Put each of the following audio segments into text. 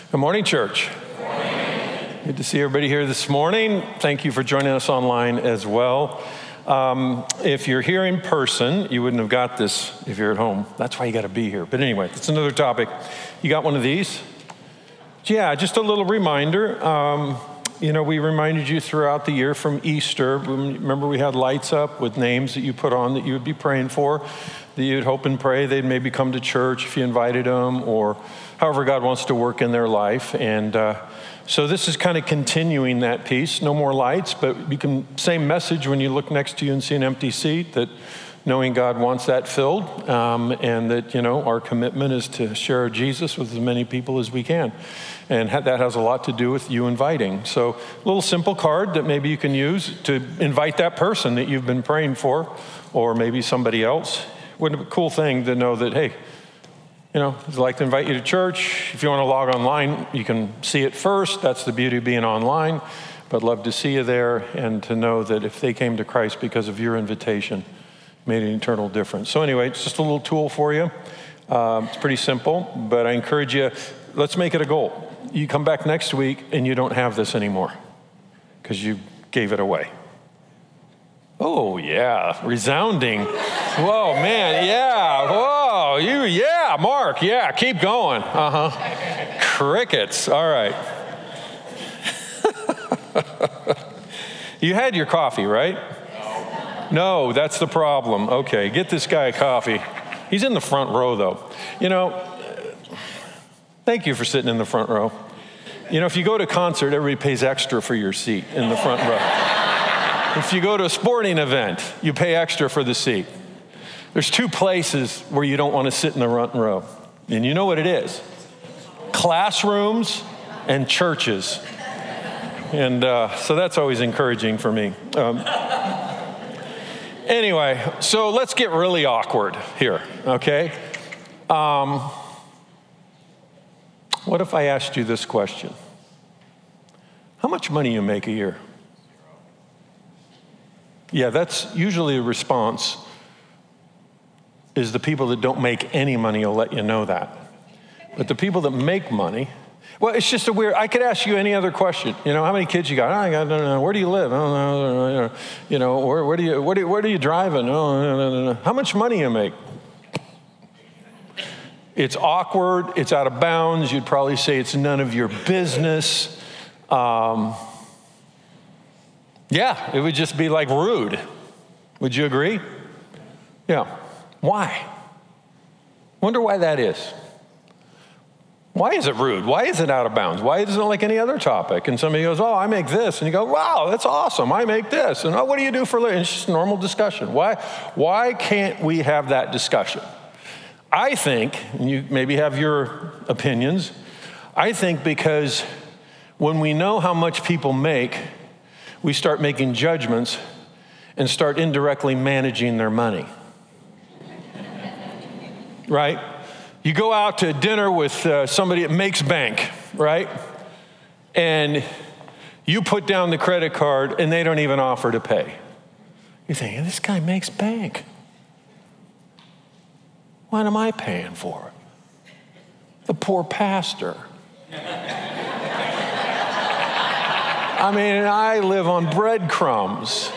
Good morning, church. Good morning. Good to see everybody here this morning. Thank you for joining us online as well. If you're here in person, you wouldn't have got this if you're at home. That's why you got to be here. But anyway, that's another topic. You got one of these? Yeah, just a little reminder. We reminded you throughout the year from Easter. Remember, we had lights up with names that you put on that you would be praying for, that you'd hope and pray they'd maybe come to church if you invited them, or however God wants to work in their life. And so this is kind of continuing that piece. No more lights, but same message when you look next to you and see an empty seat, that knowing God wants that filled, and that, our commitment is to share Jesus with as many people as we can. And that has a lot to do with you inviting. So a little simple card that maybe you can use to invite that person that you've been praying for, or maybe somebody else. Wouldn't it be a cool thing to know that, hey, I'd like to invite you to church. If you want to log online, you can see it first. That's the beauty of being online. But I'd love to see you there and to know that if they came to Christ because of your invitation, made an eternal difference. So anyway, it's just a little tool for you. It's pretty simple, but I encourage you, let's make it a goal. You come back next week and you don't have this anymore because you gave it away. Oh, yeah, resounding. Whoa, man, yeah, whoa, yeah, Mark, yeah, keep going. Crickets, all right. You had your coffee, right? No, that's the problem. Okay, get this guy a coffee. He's in the front row, though. Thank you for sitting in the front row. If you go to a concert, everybody pays extra for your seat in the front row. If you go to a sporting event, you pay extra for the seat. There's two places where you don't want to sit in the front row. And you know what it is? Classrooms and churches. And so that's always encouraging for me. Anyway, so let's get really awkward here, okay? What if I asked you this question? How much money you make a year? Yeah, that's usually a response, is the people that don't make any money will let you know that. But the people that make money, well, it's just I could ask you any other question. How many kids you got? I don't know. Where do you live? I don't know. Where do you driving? No. How much money you make? It's awkward. It's out of bounds. You'd probably say it's none of your business. Yeah, it would just be like rude. Would you agree? Yeah. Why? Wonder why that is. Why is it rude? Why is it out of bounds? Why isn't it like any other topic? And somebody goes, oh, I make this. And you go, wow, that's awesome. I make this. And oh, what do you do for a living? It's just a normal discussion. Why can't we have that discussion? I think, and you maybe have your opinions, I think because when we know how much people make, we start making judgments and start indirectly managing their money. Right? You go out to dinner with somebody that makes bank, right? And you put down the credit card and they don't even offer to pay. You think, this guy makes bank. What am I paying for? The poor pastor. I live on breadcrumbs.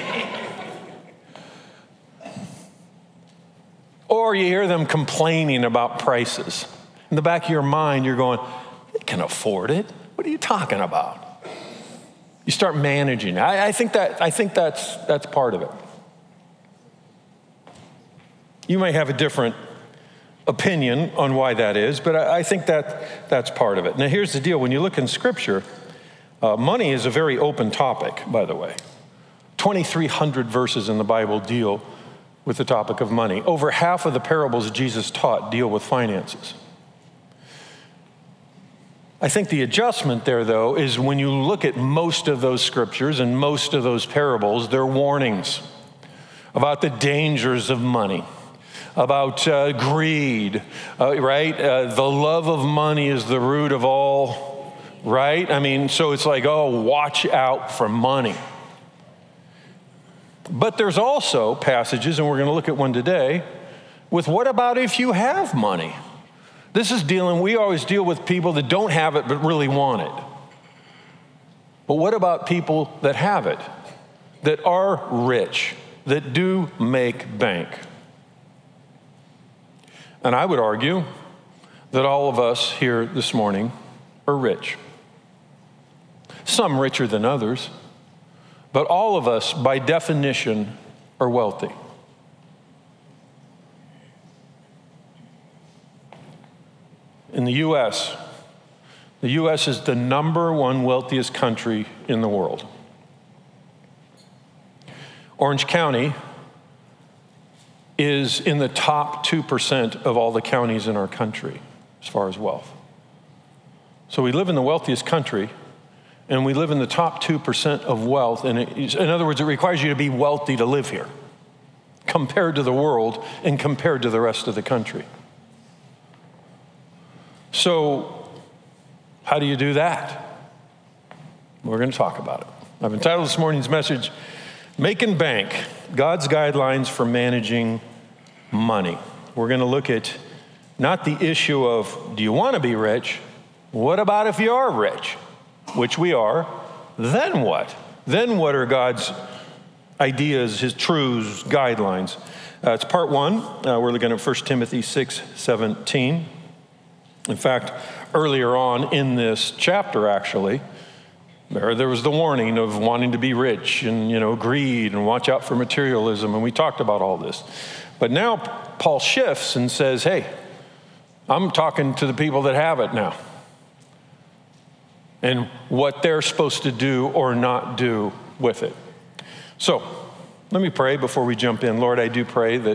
Or you hear them complaining about prices. In the back of your mind, you're going, they can afford it. What are you talking about? You start managing. I think that's part of it. You may have a different opinion on why that is, but I think that's part of it. Now, here's the deal. When you look in Scripture, money is a very open topic, by the way. 2,300 verses in the Bible deal with the topic of money. Over half of the parables Jesus taught deal with finances. I think the adjustment there, though, is when you look at most of those scriptures and most of those parables, they're warnings about the dangers of money, about greed, right? The love of money is the root of all, right? So it's like, oh, watch out for money. But there's also passages, and we're going to look at one today, with what about if you have money? We always deal with people that don't have it but really want it. But what about people that have it, that are rich, that do make bank? And I would argue that all of us here this morning are rich. Some richer than others, but all of us, by definition, are wealthy. In the U.S. is the number one wealthiest country in the world. Orange County is in the top 2% of all the counties in our country as far as wealth. So we live in the wealthiest country, and we live in the top 2% of wealth. And in other words, it requires you to be wealthy to live here compared to the world and compared to the rest of the country. So how do you do that? We're going to talk about it. I've entitled this morning's message, Making Bank, God's Guidelines for Managing Money. We're going to look at not the issue of, do you want to be rich? What about if you are rich? Which we are. Then what? Then what are God's ideas, his truths, guidelines? It's part one. We're looking at 1 Timothy 6:17. In fact, earlier on in this chapter, actually, there was the warning of wanting to be rich and, greed and watch out for materialism. And we talked about all this. But now Paul shifts and says, hey, I'm talking to the people that have it now and what they're supposed to do or not do with it. So let me pray before we jump in. Lord, I do pray that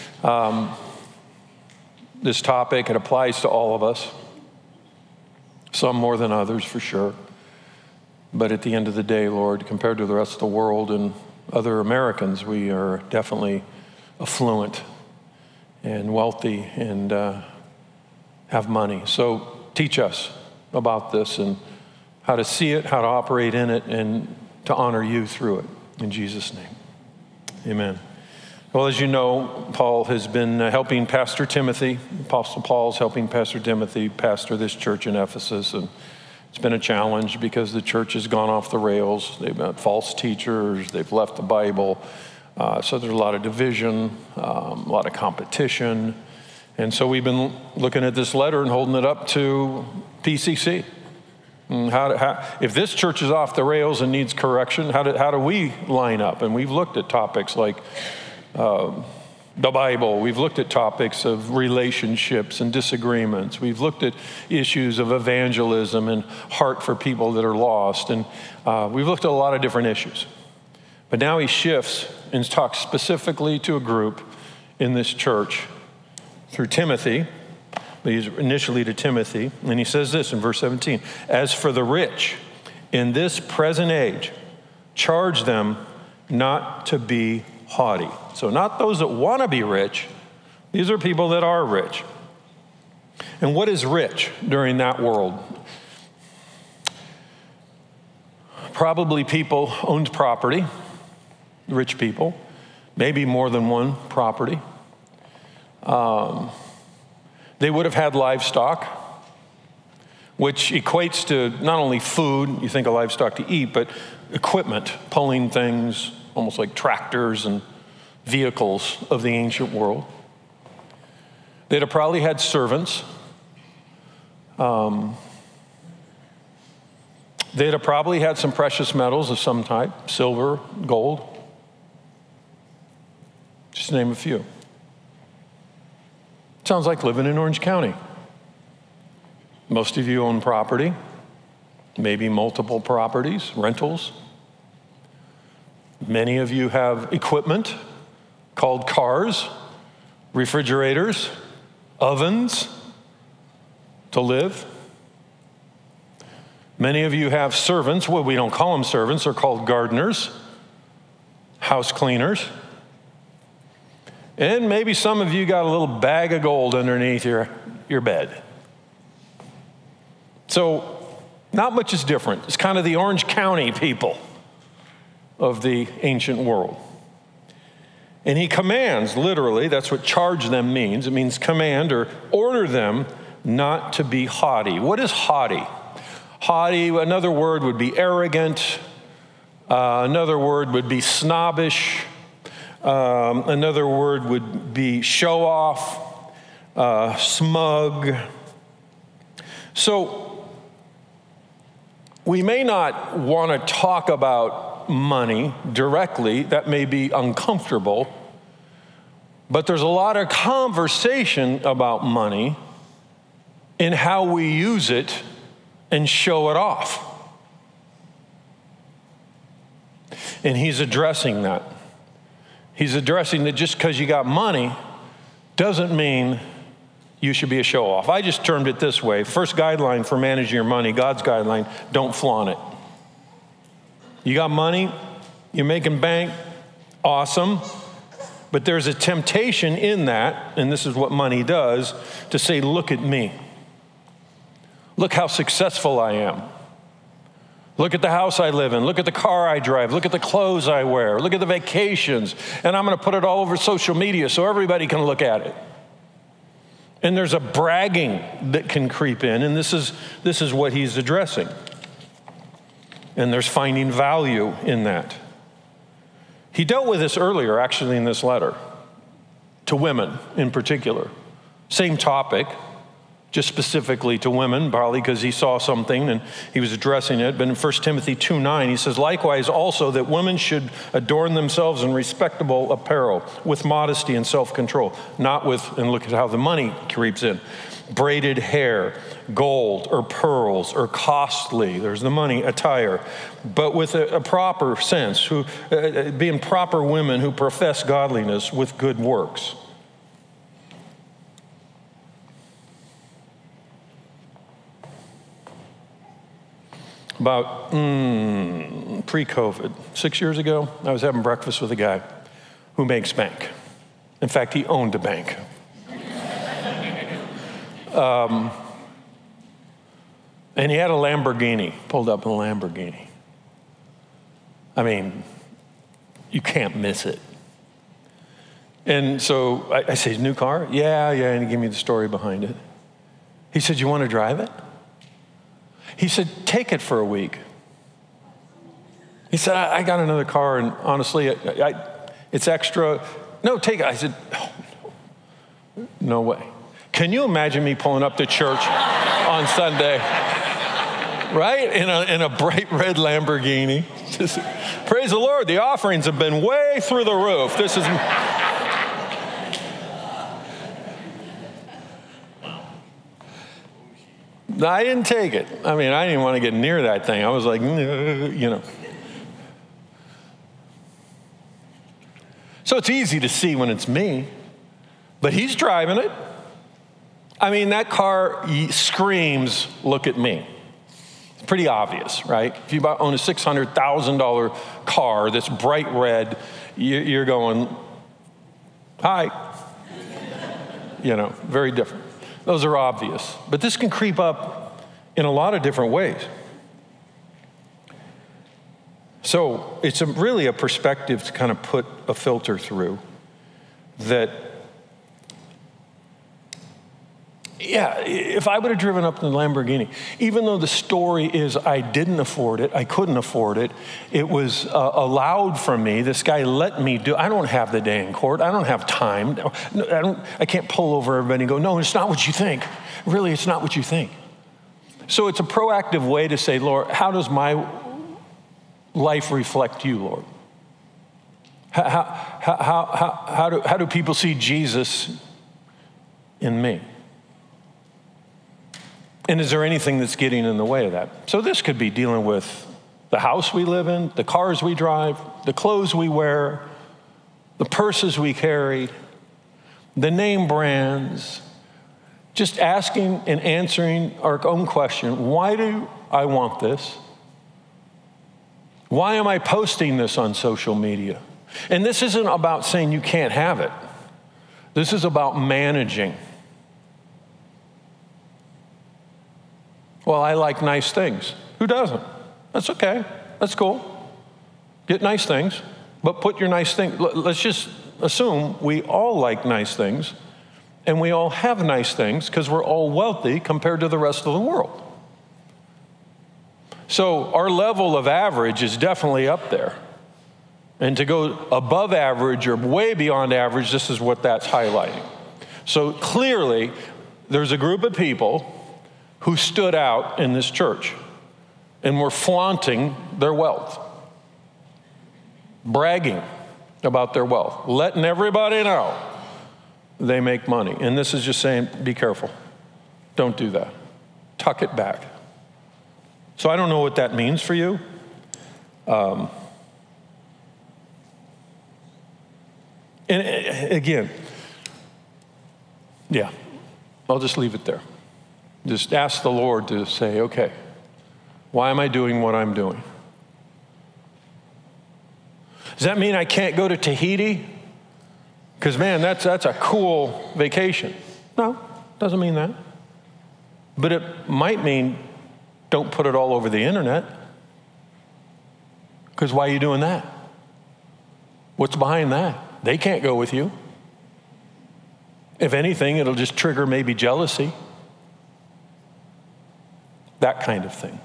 this topic, it applies to all of us, some more than others for sure. But at the end of the day, Lord, compared to the rest of the world and other Americans, we are definitely affluent and wealthy and have money. So teach us about this and how to see it, how to operate in it, and to honor you through it. In Jesus' name, amen. Well, as you know, Paul has been helping Pastor Timothy. Apostle Paul's helping Pastor Timothy pastor this church in Ephesus. And it's been a challenge because the church has gone off the rails. They've got false teachers. They've left the Bible. So there's a lot of division, a lot of competition. And so we've been looking at this letter and holding it up to PCC. And if this church is off the rails and needs correction, how do we line up? And we've looked at topics like the Bible. We've looked at topics of relationships and disagreements. We've looked at issues of evangelism and heart for people that are lost. And we've looked at a lot of different issues. But now he shifts and talks specifically to a group in this church through Timothy. He's initially to Timothy. And he says this in verse 17, as for the rich in this present age, charge them not to be haughty. So not those that want to be rich. These are people that are rich. And what is rich during that world? Probably people owned property, rich people, maybe more than one property. They would have had livestock, which equates to not only food, you think of livestock to eat, but equipment, pulling things, almost like tractors and vehicles of the ancient world. They'd have probably had servants. They'd have probably had some precious metals of some type, silver, gold. Just to name a few. Sounds like living in Orange County. Most of you own property, maybe multiple properties, rentals. Many of you have equipment called cars, refrigerators, ovens to live. Many of you have servants. Well, we don't call them servants. They're called gardeners, house cleaners. And maybe some of you got a little bag of gold underneath your bed. So not much is different. It's kind of the Orange County people of the ancient world. And he commands, literally, that's what charge them means. It means command or order them not to be haughty. What is haughty? Haughty, another word would be arrogant. Another word would be snobbish. Another word would be show off, smug. So we may not want to talk about money directly. That may be uncomfortable. But there's a lot of conversation about money and how we use it and show it off. And he's addressing that. He's addressing that just because you got money doesn't mean you should be a show-off. I just termed it this way. First guideline for managing your money, God's guideline, don't flaunt it. You got money, you're making bank, awesome. But there's a temptation in that, and this is what money does, to say, look at me. Look how successful I am. Look at the house I live in. Look at the car I drive. Look at the clothes I wear. Look at the vacations. And I'm going to put it all over social media so everybody can look at it. And there's a bragging that can creep in, and this is what he's addressing. And there's finding value in that. He dealt with this earlier, actually, in this letter, to women in particular. Same topic, just specifically to women, probably because he saw something and he was addressing it. But in 1 Timothy 2:9, he says, likewise also that women should adorn themselves in respectable apparel, with modesty and self-control, not with, and look at how the money creeps in, braided hair, gold or pearls or costly, there's the money, attire, but with a proper sense, being proper women who profess godliness with good works. About pre-COVID, 6 years ago, I was having breakfast with a guy who makes bank. In fact, he owned a bank. And he had a Lamborghini, pulled up in a Lamborghini. I mean, you can't miss it. And so I said, new car? Yeah, and he gave me the story behind it. He said, you want to drive it? He said, take it for a week. He said, I got another car, and honestly, it's extra. No, take it. I said, no way. Can you imagine me pulling up to church on Sunday, right? In a bright red Lamborghini. Just, praise the Lord, the offerings have been way through the roof. This is... I didn't take it. I mean, I didn't want to get near that thing. I was like, you know. So it's easy to see when it's me, but he's driving it. I mean, that car screams, look at me. It's pretty obvious, right? If you own a $600,000 car that's bright red, you're going, hi. You know, very different. Those are obvious. But this can creep up in a lot of different ways. So it's really a perspective to kind of put a filter through that, yeah, if I would have driven up in the Lamborghini, even though the story is I didn't afford it, I couldn't afford it, it was allowed for me, this guy let me do, I don't have the day in court, I don't have time, I can't pull over everybody and go, no, it's not what you think. Really, it's not what you think. So it's a proactive way to say, Lord, how does my life reflect you, Lord? How do people see Jesus in me? And is there anything that's getting in the way of that? So this could be dealing with the house we live in, the cars we drive, the clothes we wear, the purses we carry, the name brands, just asking and answering our own question, why do I want this? Why am I posting this on social media? And this isn't about saying you can't have it. This is about managing. Well, I like nice things. Who doesn't? That's okay. That's cool. Get nice things, but put your nice thing. Let's just assume we all like nice things And we all have nice things because we're all wealthy compared to the rest of the world. So our level of average is definitely up there. And to go above average or way beyond average, this is what that's highlighting. So clearly, there's a group of people who stood out in this church and were flaunting their wealth, bragging about their wealth, letting everybody know they make money. And this is just saying, be careful. Don't do that. Tuck it back. So I don't know what that means for you. And again, yeah, I'll just leave it there. Just ask the Lord to say, okay, why am I doing what I'm doing? Does that mean I can't go to Tahiti? Because, man, that's a cool vacation. No, doesn't mean that. But it might mean don't put it all over the internet. Because why are you doing that? What's behind that? They can't go with you. If anything, it'll just trigger maybe jealousy. That kind of thing.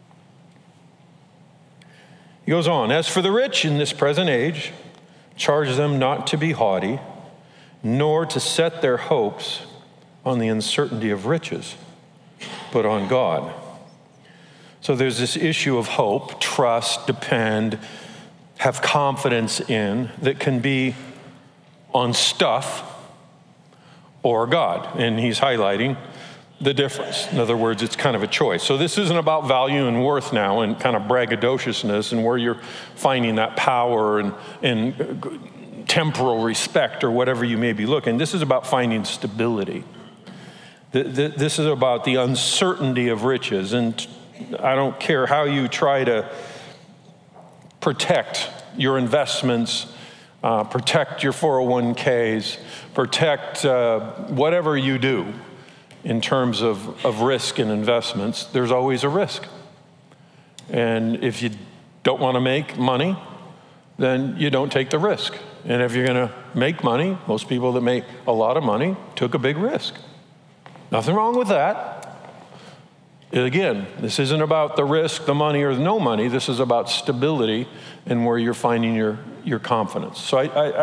He goes on, as for the rich in this present age, charge them not to be haughty, nor to set their hopes on the uncertainty of riches, but on God. So there's this issue of hope, trust, depend, have confidence in, that can be on stuff or God. And he's highlighting the difference. In other words, it's kind of a choice. So this isn't about value and worth now and kind of braggadociousness and where you're finding that power and temporal respect or whatever you may be looking. This is about finding stability. This is about the uncertainty of riches. And I don't care how you try to protect your investments, protect your 401ks, protect whatever you do in terms of risk and investments, there's always a risk. And if you don't want to make money, then you don't take the risk. And if you're going to make money, most people that make a lot of money took a big risk. Nothing wrong with that. Again, this isn't about the risk, the money, or no money. This is about stability and where you're finding your confidence. So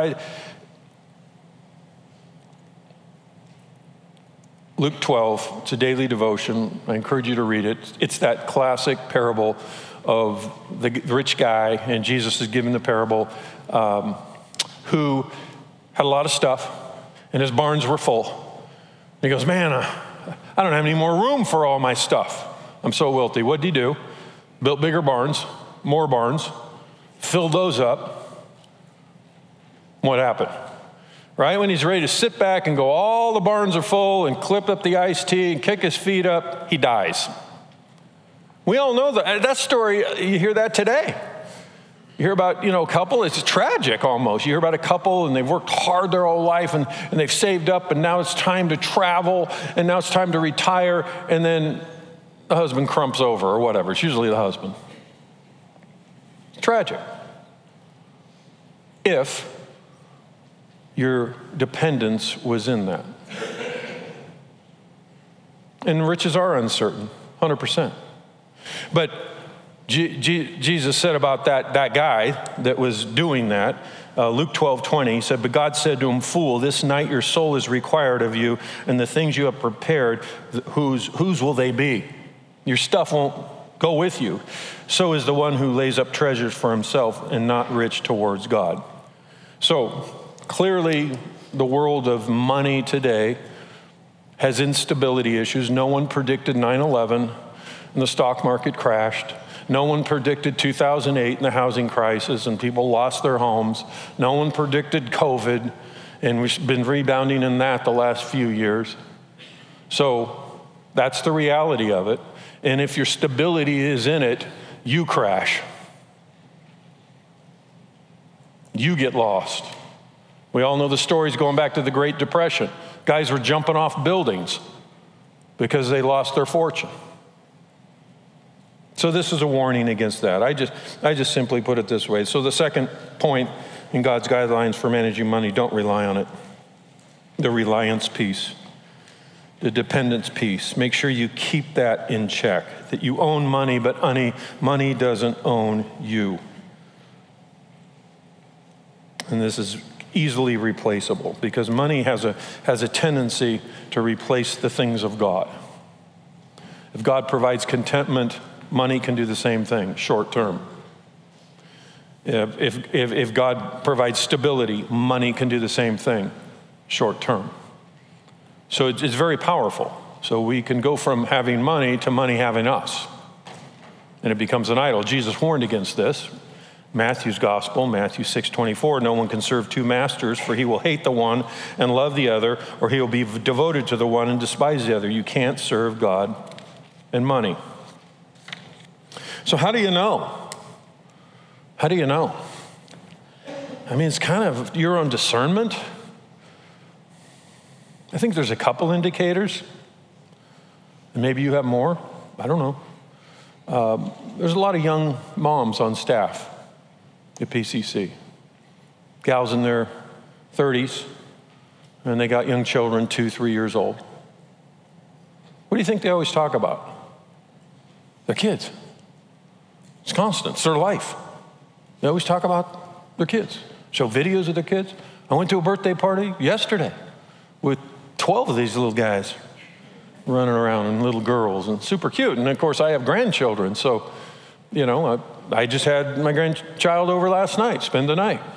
Luke 12, it's a daily devotion. I encourage you to read it. It's that classic parable of the rich guy, and Jesus is giving the parable, who had a lot of stuff, and his barns were full. And he goes, man, I don't have any more room for all my stuff. I'm so wealthy. What did he do? Built bigger barns, more barns, filled those up. What happened? Right when he's ready to sit back and go, all the barns are full, and clip up the iced tea and kick his feet up, he dies. We all know that story. You hear that today. You hear about, a couple, it's tragic almost. You hear about a couple and they've worked hard their whole life and they've saved up and now it's time to travel and now it's time to retire, and then the husband crumps over or whatever. It's usually the husband. It's tragic. If your dependence was in that. And riches are uncertain, 100%. But Jesus said about that guy that was doing that, Luke 12:20, he said, but God said to him, fool, this night your soul is required of you, and the things you have prepared, whose will they be? Your stuff won't go with you. So is the one who lays up treasures for himself and not rich towards God. So clearly, the world of money today has instability issues. No one predicted 9/11 and the stock market crashed. No one predicted 2008 and the housing crisis and people lost their homes. No one predicted COVID, and we've been rebounding in that the last few years. So that's the reality of it. And if your stability is in it, you crash. You get lost. We all know the stories going back to the Great Depression. Guys were jumping off buildings because they lost their fortune. So this is a warning against that. I just simply put it this way. So the second point in God's guidelines for managing money, don't rely on it. the reliance piece, the dependence piece. Make sure you keep that in check, that you own money, but money doesn't own you. And this is easily replaceable because money has a tendency to replace the things of God. If God provides contentment, money can do the same thing, short term. If God provides stability, money can do the same thing, short term. So it's very powerful. So we can go from having money to money having us. And it becomes an idol. Jesus warned against this. Matthew's gospel, Matthew 6:24, no one can serve two masters, for he will hate the one and love the other, or he will be devoted to the one and despise the other. You can't serve God and money. So how do you know? How do you know? I mean, it's kind of your own discernment. I think there's a couple indicators, and maybe you have more. I don't know. There's a lot of young moms on staff at PCC. Gals in their 30s, and they got young children 2-3 years old. What do you think they always talk about? Their kids. It's constant. It's their life. They always talk about their kids. Show videos of their kids. I went to a birthday party yesterday with 12 of these little guys running around and little girls, and super cute. And of course, I have grandchildren, so, you know, I just had my grandchild over last night, spend the night.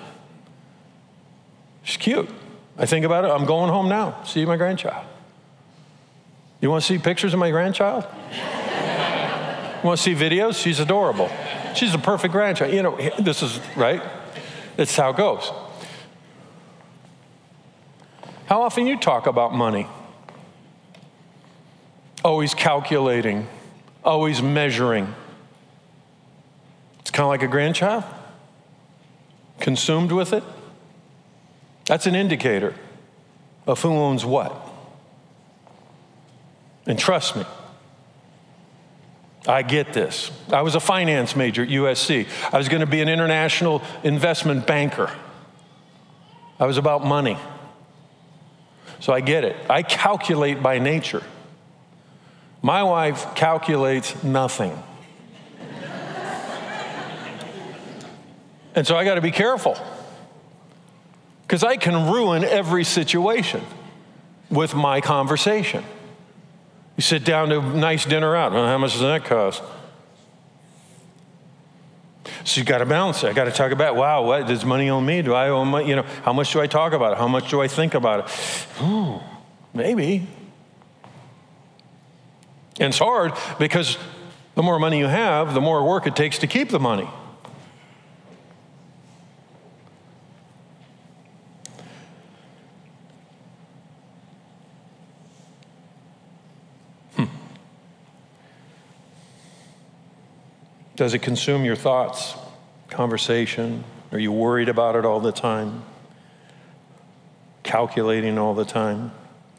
She's cute. I think about it, I'm going home now, see my grandchild. You want to see pictures of my grandchild? You want to see videos? She's adorable. She's a perfect grandchild. You know, this is, right? It's how it goes. How often you talk about money? Always calculating, always measuring. It's kind of like a grandchild, consumed with it. That's an indicator of who owns what. And trust me, I get this. I was a finance major at USC. I was going to be an international investment banker. I was about money. So I get it. I calculate by nature. My wife calculates nothing. And so I got to be careful, because I can ruin every situation with my conversation. You sit down to a nice dinner out. Well, how much does that cost? So you got to balance it. I got to talk about, wow, what does money owe me? Do I owe money? You know, how much do I talk about it? How much do I think about it? Ooh, maybe. And it's hard because the more money you have, the more work it takes to keep the money. Does it consume your thoughts, conversation? Are you worried about it all the time? Calculating all the time?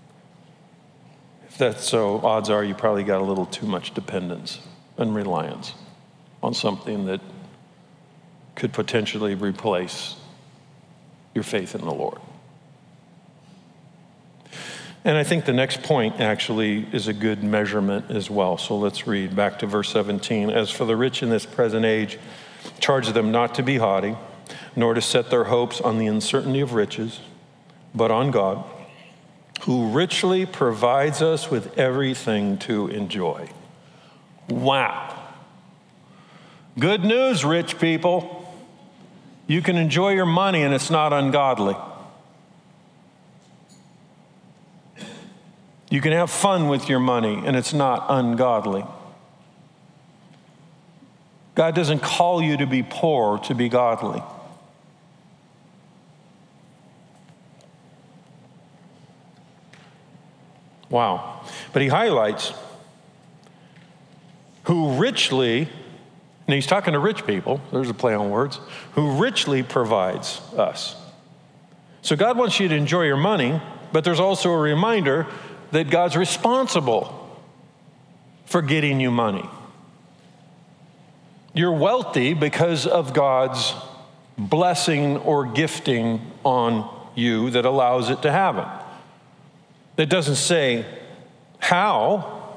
If that's so, odds are you probably got a little too much dependence and reliance on something that could potentially replace your faith in the Lord. And I think the next point actually is a good measurement as well. So let's read back to verse 17. As for the rich in this present age, charge them not to be haughty, nor to set their hopes on the uncertainty of riches, but on God, who richly provides us with everything to enjoy. Wow. Good news, rich people. You can enjoy your money and it's not ungodly. You can have fun with your money, and it's not ungodly. God doesn't call you to be poor to be godly. Wow. But he highlights who richly, and he's talking to rich people, there's a play on words, who richly provides us. So God wants you to enjoy your money, but there's also a reminder that God's responsible for getting you money. You're wealthy because of God's blessing or gifting on you that allows it to happen. that doesn't say how,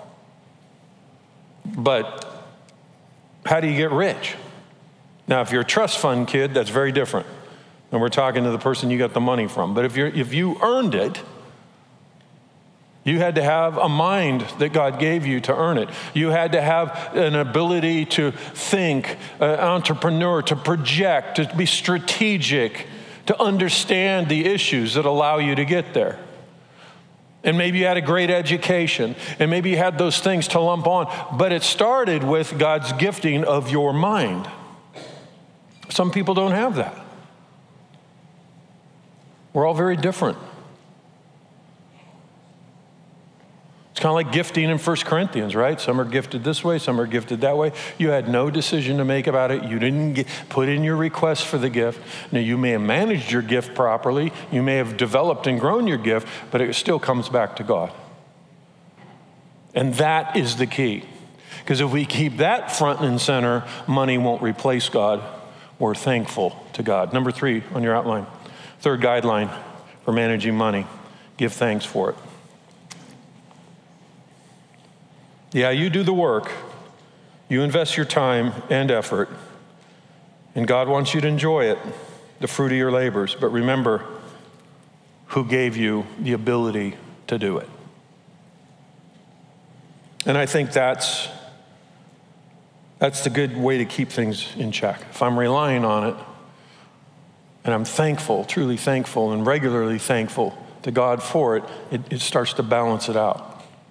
but how do you get rich? Now, if you're a trust fund kid, that's very different. And we're talking to the person you got the money from. But if you earned it, you had to have a mind that God gave you to earn it. You had to have an ability to think, an entrepreneur, to project, to be strategic, to understand the issues that allow you to get there. And maybe you had a great education, and maybe you had those things to lump on, but it started with God's gifting of your mind. Some people don't have that. We're all very different. It's kind of like gifting in 1 Corinthians, right? Some are gifted this way, some are gifted that way. You had no decision to make about it. You didn't put in your request for the gift. Now, you may have managed your gift properly. You may have developed and grown your gift, but it still comes back to God. And that is the key. Because if we keep that front and center, money won't replace God. We're thankful to God. Number 3 on your outline. Third guideline for managing money, give thanks for it. Yeah, you do the work. You invest your time and effort, and God wants you to enjoy it, the fruit of your labors. But remember who gave you the ability to do it. And I think that's the good way to keep things in check. If I'm relying on it, and I'm thankful, truly thankful, and regularly thankful to God for it, it starts to balance it out.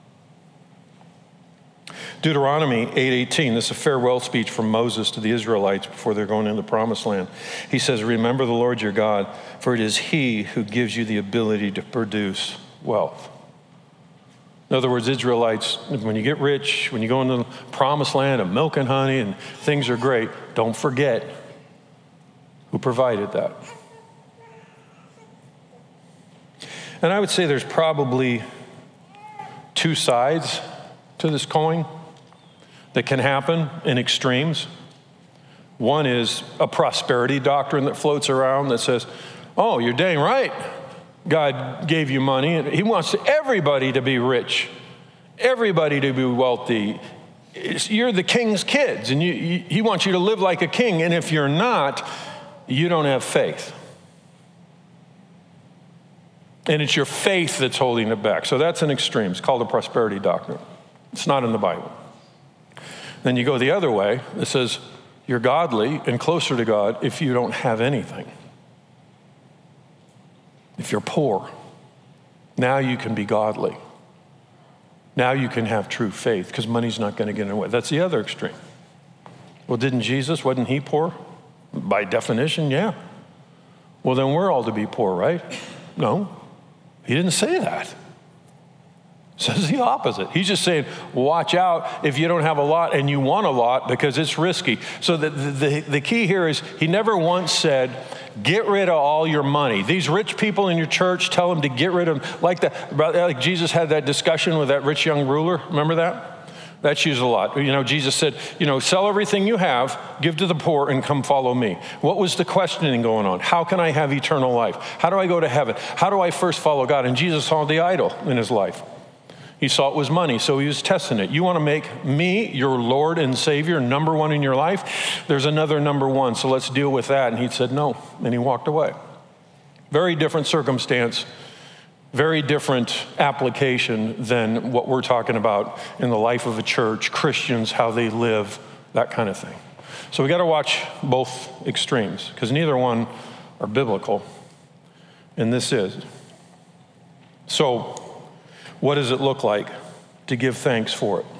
Deuteronomy 8:18, this is a farewell speech from Moses to the Israelites before they're going into the promised land. He says, remember the Lord your God, for it is he who gives you the ability to produce wealth. In other words, Israelites, when you get rich, when you go into the promised land of milk and honey and things are great, don't forget who provided that. And I would say there's probably 2 sides to this coin that can happen in extremes. One is a prosperity doctrine that floats around that says, oh, you're dang right. God gave you money, and he wants everybody to be rich, everybody to be wealthy. You're the king's kids, and he wants you to live like a king, and if you're not, you don't have faith. And it's your faith that's holding it back. So that's an extreme. It's called a prosperity doctrine. It's not in the Bible. Then you go the other way. It says you're godly and closer to God if you don't have anything. If you're poor, now you can be godly. Now you can have true faith because money's not going to get in the way. That's the other extreme. Well, wasn't he poor? By definition, yeah. Well, then we're all to be poor, right? No, he didn't say that. Says the opposite. He's just saying, watch out if you don't have a lot and you want a lot because it's risky. So the key here is he never once said, get rid of all your money. These rich people in your church, tell them to get rid of, like Jesus had that discussion with that rich young ruler. Remember that? That's used a lot. Jesus said, sell everything you have, give to the poor, and come follow me. What was the questioning going on? How can I have eternal life? How do I go to heaven? How do I first follow God? And Jesus saw the idol in his life. He saw it was money, so he was testing it. You want to make me your Lord and Savior, number one in your life? There's another number one, so let's deal with that. And he said no, and he walked away. Very different circumstance, very different application than what we're talking about in the life of a church, Christians, how they live, that kind of thing. So we got to watch both extremes, because neither one are biblical, and this is. So, what does it look like to give thanks for it?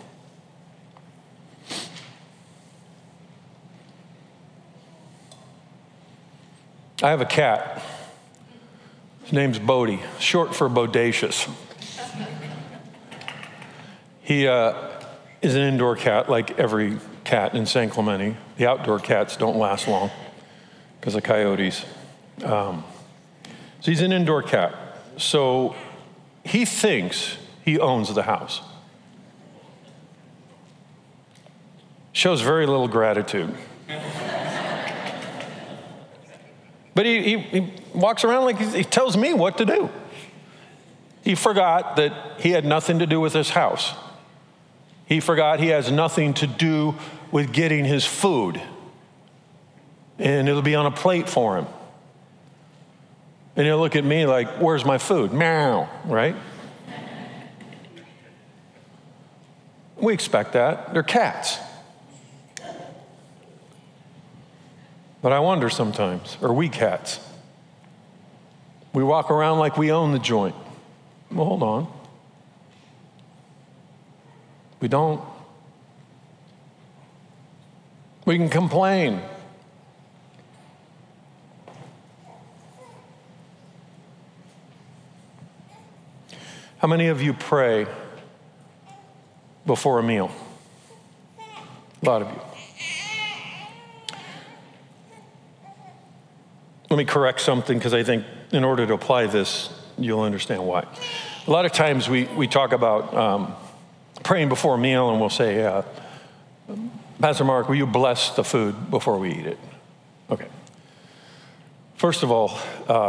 I have a cat. His name's Bodie, short for bodacious. He is an indoor cat like every cat in San Clemente. The outdoor cats don't last long because of coyotes. So he's an indoor cat. So he thinks he owns the house. Shows very little gratitude. But he walks around like he tells me what to do. He forgot that he had nothing to do with his house. He forgot he has nothing to do with getting his food. And it'll be on a plate for him. And he'll look at me like, where's my food? Meow, right? We expect that. They're cats. But I wonder sometimes, are we cats? We walk around like we own the joint. Well, hold on. We don't. We can complain. How many of you pray before a meal? A lot of you. Let me correct something, because I think in order to apply this, you'll understand why. A lot of times we talk about praying before a meal, and we'll say, Pastor Mark, will you bless the food before we eat it? Okay. First of all,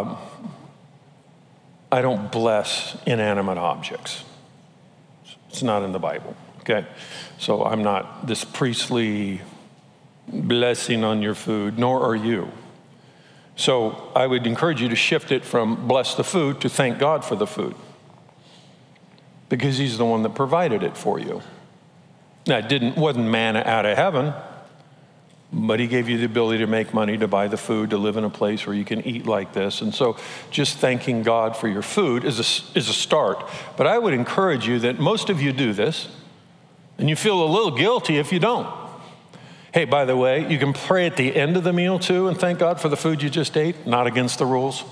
I don't bless inanimate objects. It's not in the Bible, okay? So I'm not this priestly blessing on your food, nor are you. So I would encourage you to shift it from bless the food to thank God for the food, because he's the one that provided it for you. Now, it wasn't manna out of heaven, but he gave you the ability to make money, to buy the food, to live in a place where you can eat like this. And so just thanking God for your food is a start. But I would encourage you that most of you do this, and you feel a little guilty if you don't. Hey, by the way, you can pray at the end of the meal too and thank God for the food you just ate, not against the rules.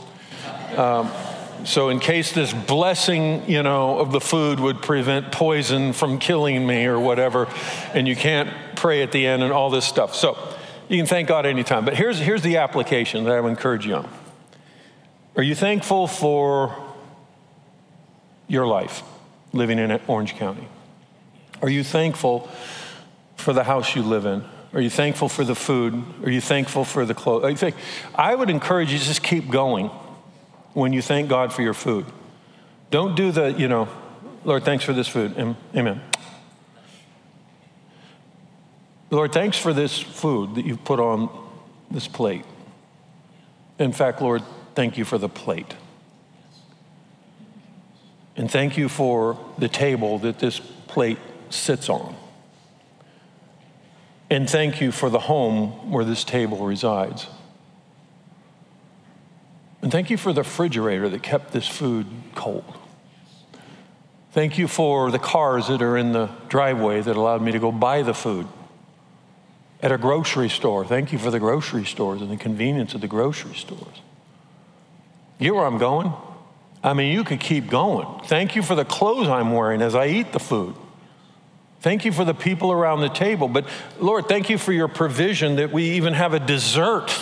So in case this blessing, of the food would prevent poison from killing me or whatever, and you can't pray at the end and all this stuff. So you can thank God anytime. But here's the application that I would encourage you on. Are you thankful for your life living in Orange County? Are you thankful for the house you live in? Are you thankful for the food? Are you thankful for the clothes? I would encourage you to just keep going when you thank God for your food. Don't do the, Lord, thanks for this food. Amen. Lord, thanks for this food that you've put on this plate. In fact, Lord, thank you for the plate. And thank you for the table that this plate sits on. And thank you for the home where this table resides. And thank you for the refrigerator that kept this food cold. Thank you for the cars that are in the driveway that allowed me to go buy the food at a grocery store. Thank you for the grocery stores and the convenience of the grocery stores. You get where I'm going? I mean, you could keep going. Thank you for the clothes I'm wearing as I eat the food. Thank you for the people around the table. But Lord, thank you for your provision that we even have a dessert.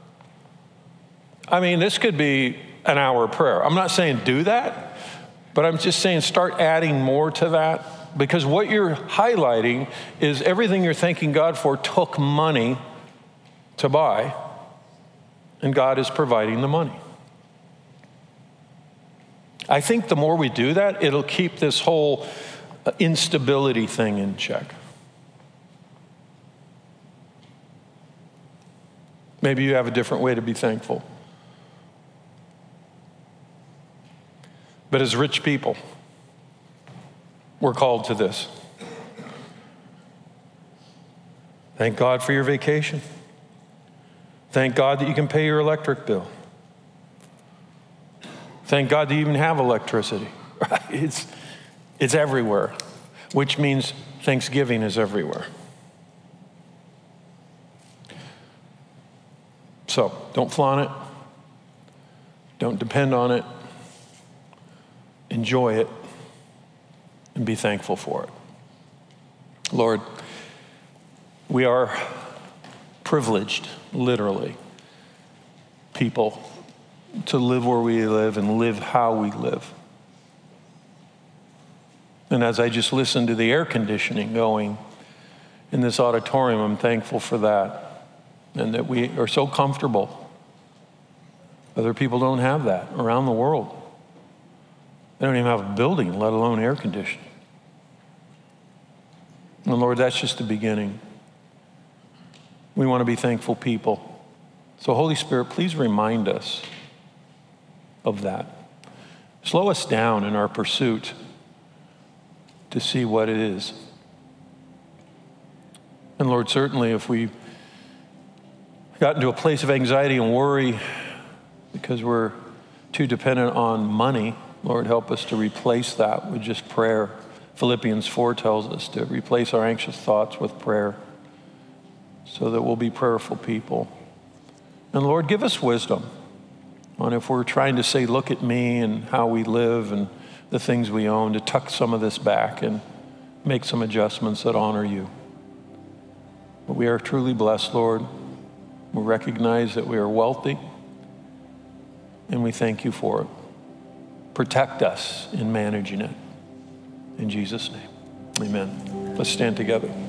I mean, this could be an hour of prayer. I'm not saying do that, but I'm just saying start adding more to that, because what you're highlighting is everything you're thanking God for took money to buy, and God is providing the money. I think the more we do that, it'll keep this whole instability thing in check. Maybe you have a different way to be thankful. But as rich people, we're called to this. Thank God for your vacation. Thank God that you can pay your electric bill. Thank God that you even have electricity. It's everywhere, which means Thanksgiving is everywhere. So don't flaunt it. Don't depend on it. Enjoy it and be thankful for it. Lord, we are privileged, literally, people to live where we live and live how we live. And as I just listened to the air conditioning going in this auditorium, I'm thankful for that, and that we are so comfortable. Other people don't have that around the world. They don't even have a building, let alone air conditioning. And Lord, that's just the beginning. We want to be thankful people. So Holy Spirit, please remind us of that. Slow us down in our pursuit to see what it is. And Lord, certainly if we got into a place of anxiety and worry because we're too dependent on money, Lord, help us to replace that with just prayer. Philippians 4 tells us to replace our anxious thoughts with prayer so that we'll be prayerful people. And Lord, give us wisdom on if we're trying to say, look at me and how we live and the things we own, to tuck some of this back and make some adjustments that honor you. But we are truly blessed, Lord. We recognize that we are wealthy, and we thank you for it. Protect us in managing it. In Jesus' name, amen. Let's stand together.